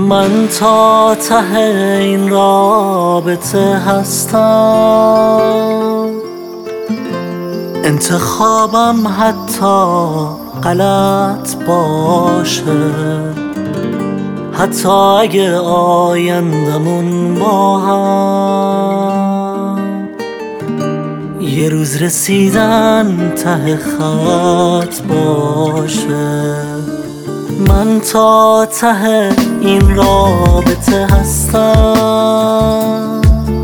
من تا ته این رابطه هستم، انتخابم حتی غلط باشه، حتی اگه آیندمون با هم یه روز رسیدن ته خط باشه. من تا ته این رابطه هستم،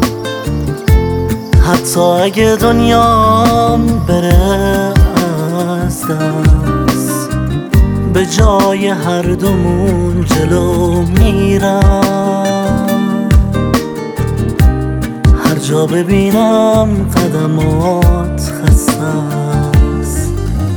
حتی اگه دنیام بره از دست، به جای هر دومون جلو میرم، هر جا ببینم قدمات خسته است.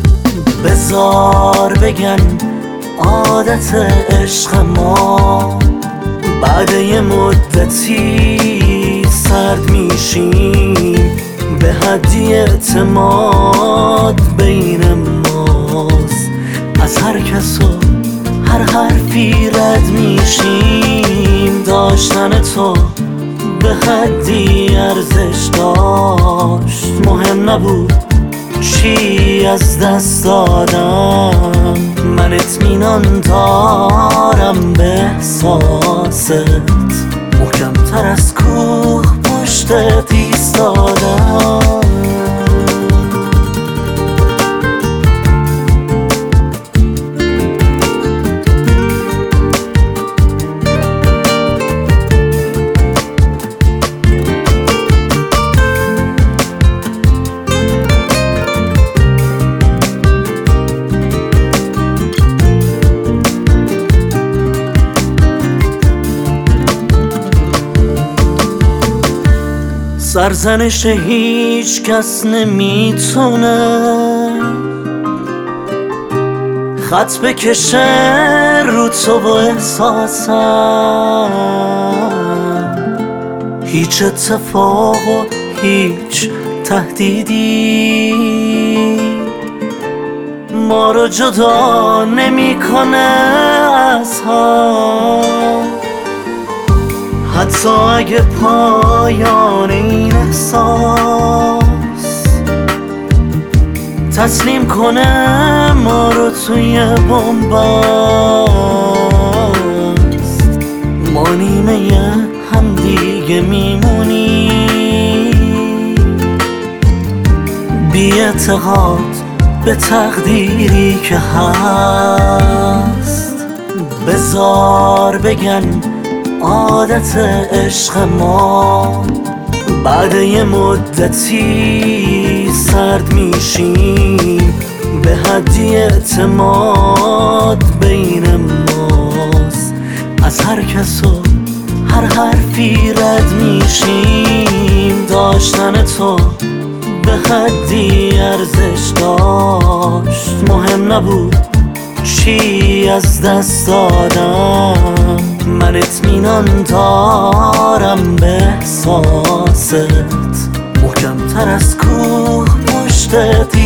بذار بگن عادت عشق ما بعد یه مدتی سرد میشیم، به حدی اعتماد بین ماست، از هر کس و هر حرفی رد میشیم. داشتن تو به حدی ارزش داشت، مهم نبود چی از دست دادم. من اطمینان دارم به احساست، محکم تر از کوه پشتت ایستادم. سرزنش هیچ کس نمیتونه خط بکشه رو تو و احساسم، هیچ اتفاق و هیچ تهدیدی ما رو جدا نمیکنه از هم، حتی اگه پایان این احساس تسلیم کنه ما رو توی بن‌بست. ما نیمه هم دیگه میمونیم، بی اعتقاد به تقدیری که هست. بذار بگن عادت عشق ما بعد یه مدتی سرد میشیم، به حدی اعتماد بین ماست، از هر کس و هر حرفی رد میشیم. داشتن تو به حدی ارزش داشت، مهم نبود چی از دست دادم. من اطمینان دارم به احساست، محکم تر از کوه پشتت